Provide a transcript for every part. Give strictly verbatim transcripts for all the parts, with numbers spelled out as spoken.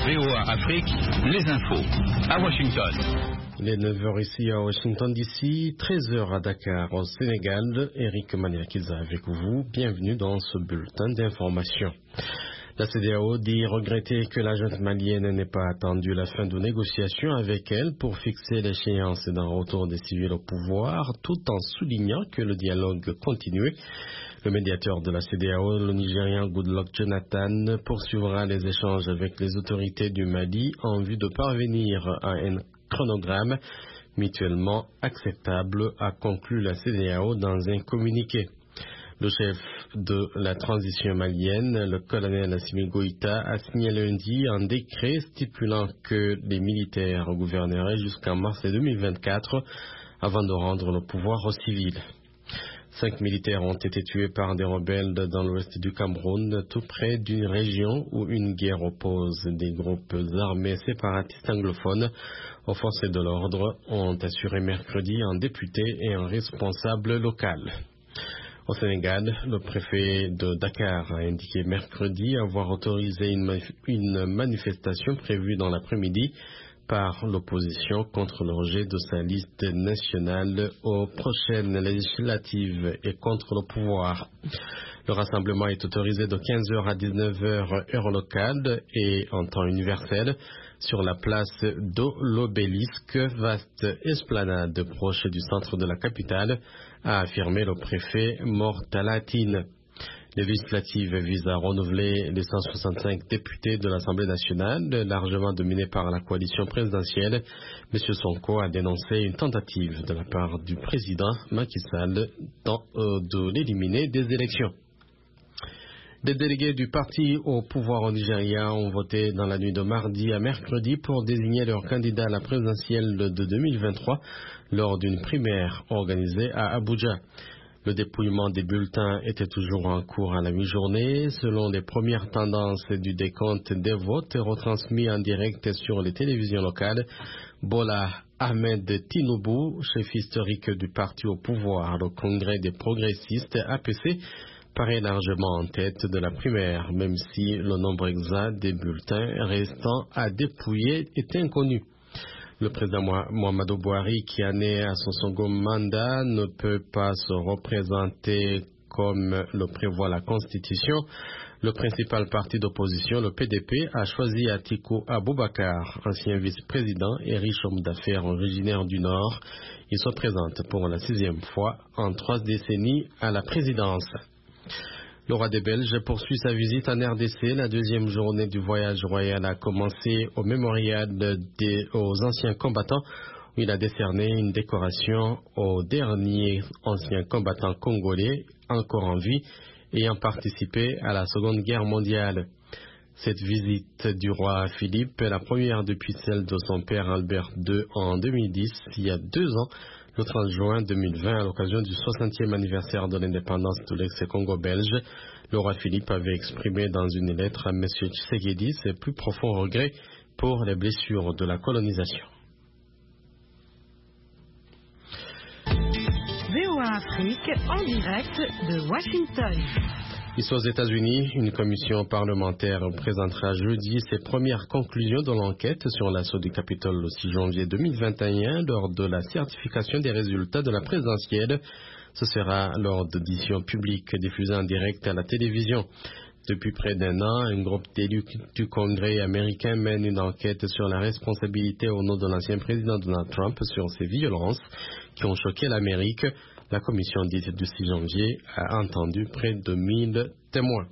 V O A Afrique, les infos à Washington. Les neuf heures ici à Washington D C, treize heures à Dakar au Sénégal. Eric Maniakiza avec vous. Bienvenue dans ce bulletin d'information. La C D A O dit regretter que la junte malienne n'ait pas attendu la fin de négociations avec elle pour fixer l'échéance d'un retour des civils au pouvoir, tout en soulignant que le dialogue continue. Le médiateur de la C D A O, le Nigérian Goodluck Jonathan, poursuivra les échanges avec les autorités du Mali en vue de parvenir à un chronogramme mutuellement acceptable, a conclu la C D A O dans un communiqué. Le chef de la transition malienne, le colonel Assimi Goïta, a signé lundi un décret stipulant que les militaires gouverneraient jusqu'en mars deux mille vingt-quatre avant de rendre le pouvoir aux civils. Cinq militaires ont été tués par des rebelles dans l'ouest du Cameroun, tout près d'une région où une guerre oppose des groupes armés séparatistes anglophones aux forces de l'ordre, ont assuré mercredi un député et un responsable local. Au Sénégal, le préfet de Dakar a indiqué mercredi avoir autorisé une, une manifestation prévue dans l'après-midi par l'opposition contre le rejet de sa liste nationale aux prochaines législatives et contre le pouvoir. Le rassemblement est autorisé de quinze heures à dix-neuf heures heure locale et en temps universel sur la place de l'Obélisque, vaste esplanade proche du centre de la capitale, a affirmé le préfet Mortalatine. Les législatives visent à renouveler les cent soixante-cinq députés de l'Assemblée nationale, largement dominés par la coalition présidentielle. M. Sonko a dénoncé une tentative de la part du président Macky Sall dans, euh, de l'éliminer des élections. Les délégués du parti au pouvoir au Nigeria ont voté dans la nuit de mardi à mercredi pour désigner leur candidat à la présidentielle de deux mille vingt-trois lors d'une primaire organisée à Abuja. Le dépouillement des bulletins était toujours en cours à la mi-journée. Selon les premières tendances du décompte des votes retransmis en direct sur les télévisions locales, Bola Ahmed Tinubu, chef historique du parti au pouvoir, le Congrès des progressistes A P C, paraît largement en tête de la primaire, même si le nombre exact des bulletins restant à dépouiller est inconnu. Le président Muhammadu Buhari, qui en est à son second mandat, ne peut pas se représenter comme le prévoit la Constitution. Le principal parti d'opposition, le P D P, a choisi Atiku Abubakar, ancien vice-président et riche homme d'affaires originaire du Nord. Il se présente pour la sixième fois en trois décennies à la présidence. Le roi des Belges poursuit sa visite en R D C. La deuxième journée du voyage royal a commencé au mémorial des, aux anciens combattants où il a décerné une décoration aux derniers anciens combattants congolais encore en vie ayant participé à la Seconde Guerre mondiale. Cette visite du roi Philippe est la première depuis celle de son père Albert deux en deux mille dix, il y a deux ans, le trente juin deux mille vingt, à l'occasion du soixantième anniversaire de l'indépendance de l'ex-Congo belge. Le roi Philippe avait exprimé dans une lettre à M. Tshisekedi ses plus profonds regrets pour les blessures de la colonisation. V O A Afrique en direct de Washington. Ici aux États-Unis, une commission parlementaire présentera jeudi ses premières conclusions de l'enquête sur l'assaut du Capitole le six janvier deux mille vingt et un lors de la certification des résultats de la présidentielle. Ce sera lors d'auditions publiques diffusées en direct à la télévision. Depuis près d'un an, un groupe d'élus du Congrès américain mène une enquête sur la responsabilité au nom de l'ancien président Donald Trump sur ces violences qui ont choqué l'Amérique. La commission dite du six janvier a entendu près de mille témoins.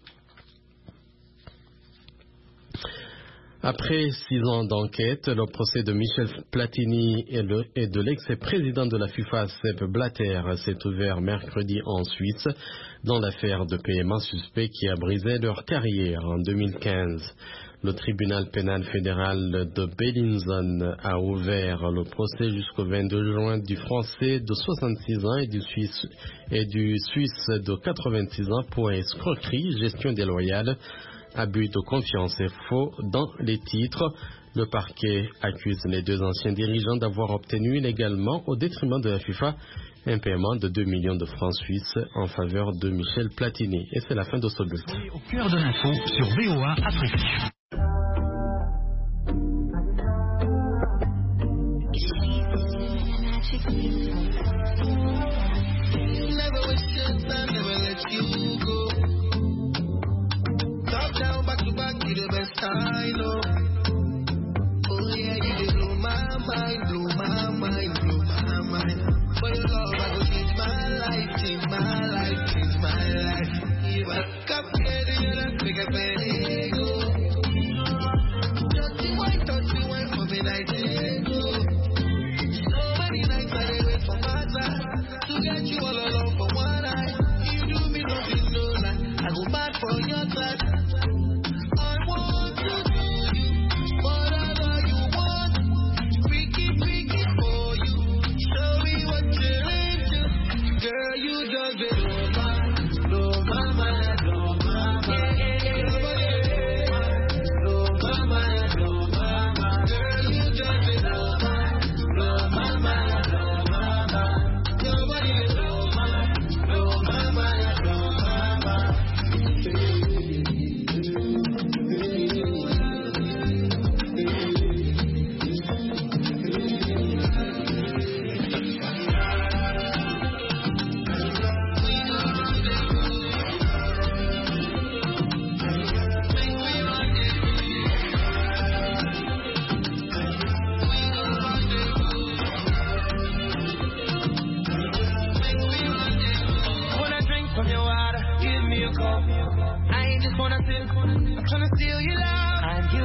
Après six ans d'enquête, le procès de Michel Platini et, le, et de l'ex-président de la FIFA, Sepp Blatter, s'est ouvert mercredi en Suisse dans l'affaire de paiement suspect qui a brisé leur carrière en deux mille quinze. Le tribunal pénal fédéral de Bellinzone a ouvert le procès jusqu'au vingt-deux juin du Français de soixante-six ans et du Suisse, et du Suisse de quatre-vingt-six ans pour escroquerie, gestion déloyale, abus de confiance et faux dans les titres. Le parquet accuse les deux anciens dirigeants d'avoir obtenu illégalement, au détriment de la FIFA, un paiement de deux millions de francs suisses en faveur de Michel Platini. Et c'est la fin de ce bulletin. Au cœur de l'info sur V O A Afrique.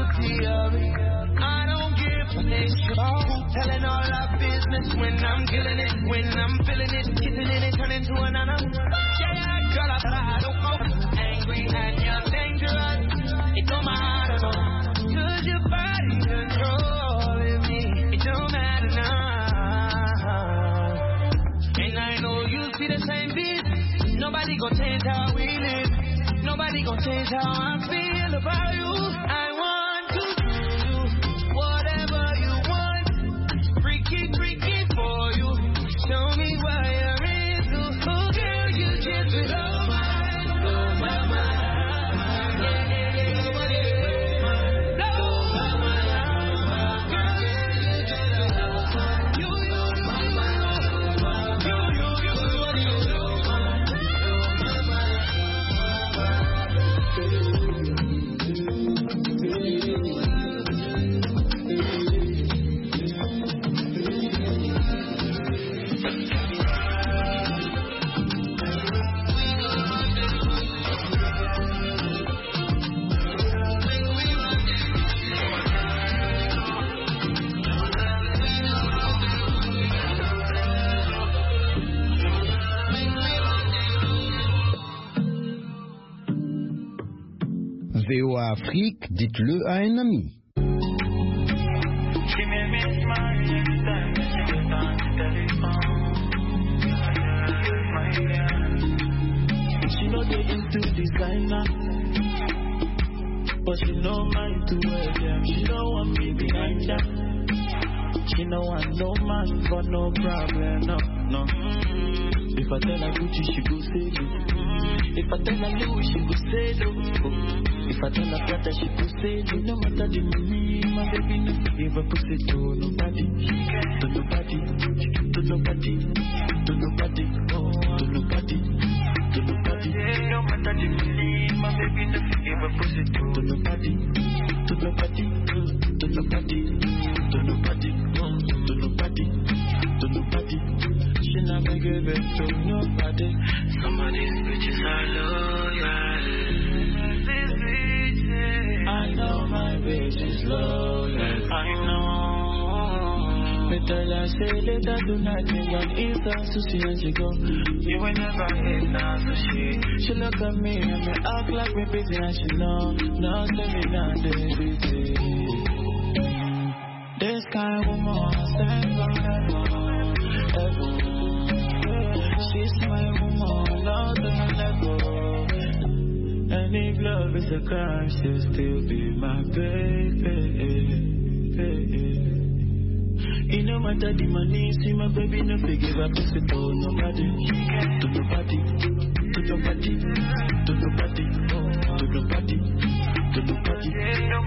beauty of it. I don't give a nation. Telling all our business when I'm killing it, when I'm feeling it, kissing it, it turn into an animal. Yeah, girl, I thought I don't know. Angry and you're dangerous. It don't matter, no. Cause your body controlling me. It don't matter now. And I know you see the same beat. Nobody gon' change how we live. Nobody gon' change how I feel about you. I want to do you whatever you want. Freaky, freaky for you. Show me why you're into. Oh, girl, you just blow my, blow my mind. V O A Afrique, dites-le à un ami. She know they into designer, but she know mine to wear them. She don't want me behind her. She know want no man for no problem, no, no. If I tell her Gucci, she go say no. If I tell her Louis, she go say no. If I tell her Prada, she go say no. No matter the money, my baby no give a pussy to nobody, to nobody, to nobody, to nobody, oh, to nobody, to nobody. No matter the money, my baby no give a pussy to nobody, to nobody, to nobody, to nobody, oh, to nobody, to nobody. She never give it to nobody. Some of these bitches are loyal. These bitches, I know my bitch is loyal. I know. Me tell her say later do nothing but eat her sushi and she go. You will never eat now sushi. She look at me and me act like me busy and she know. Now tell me now they busy. This kind of woman stand forever, ever. She's my woman, Lord on a level. And if love is a crime, she'll still be my baby. It no matter the money, see my baby, no forgive her pussy to nobody, to nobody, to nobody, to nobody, to nobody, to nobody.